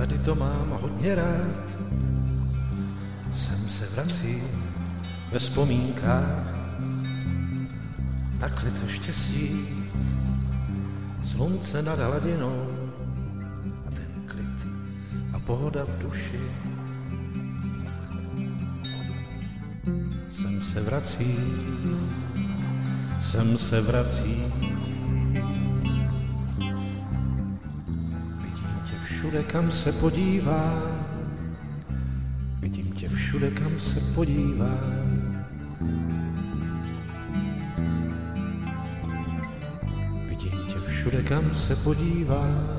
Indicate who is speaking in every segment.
Speaker 1: tady to mám hodně rád. Sem se vracím ve vzpomínkách na klid štěstí, slunce nad hladinou a ten klid a pohoda v duši. Sem se vracím, vidím tě všude, kam se podívám, vidím tě všude, kam se podívám. Vidím tě všude, kam se podívám.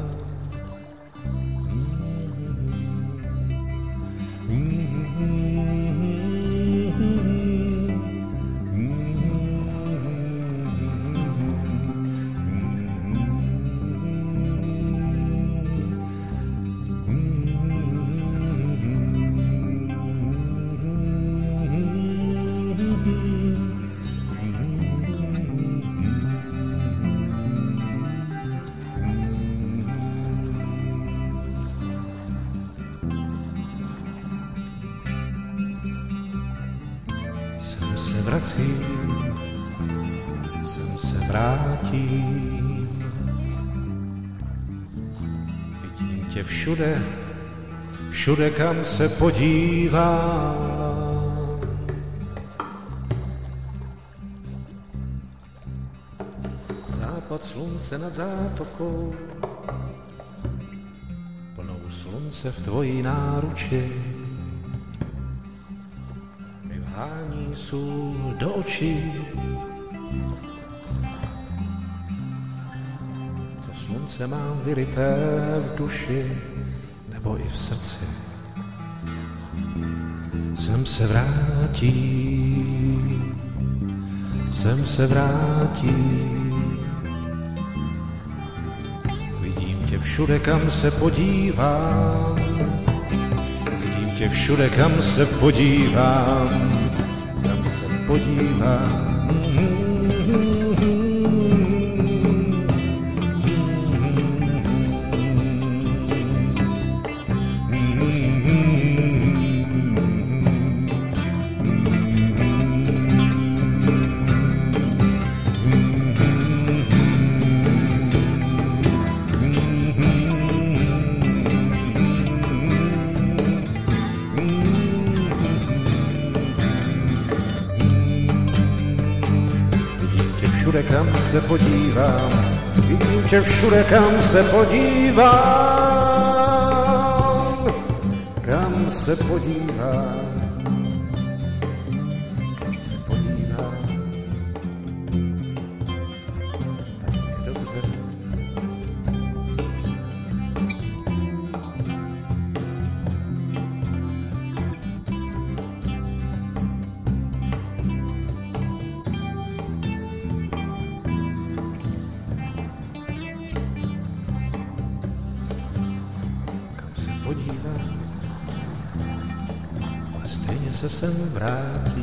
Speaker 1: Sem se vrátím, vidím tě všude, všude, kam se podívám. Západ slunce nad zátokou, plnou slunce v tvojí náruči, hání sůl do očí. To slunce mám vyryté v duši nebo i v srdci. Sem se vrátím, vidím tě všude, kam se podívám, vidím tě všude, kam se podívám. Všude, kam se podívám, vidím tě všude, kam se podívám, kam se podívám, kam se podívám, tak je dobře. Podívám, ale stejně se sem vrátí.